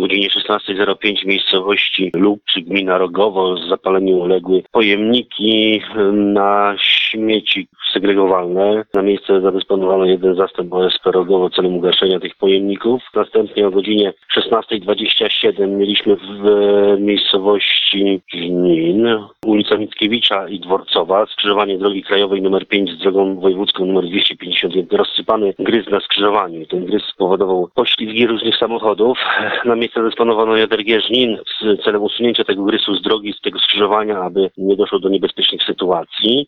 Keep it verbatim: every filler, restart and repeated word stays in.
godzinie szesnastej zero pięć w miejscowości Lubczyk, gmina Rogowo, zapaleniu uległy pojemniki na śmieci segregowalne. Na miejsce zadysponowano jeden zastęp O S P Rogowo celem ugaszenia tych pojemników. Następnie o godzinie szesnastej dwadzieścia siedem mieliśmy w miejscowości Żnin, ulica Mickiewicza i Dworcowa, skrzyżowanie drogi krajowej nr pięć z drogą wojewódzką nr dwieście pięćdziesiąt jeden. Rozsypany gryz na skrzyżowaniu. Ten gryz spowodował poślizgi różnych samochodów. Na miejsce dysponowano J R G Żnin z celem usunięcia tego gryzu z drogi, z tego skrzyżowania, aby nie doszło do niebezpiecznych sytuacji.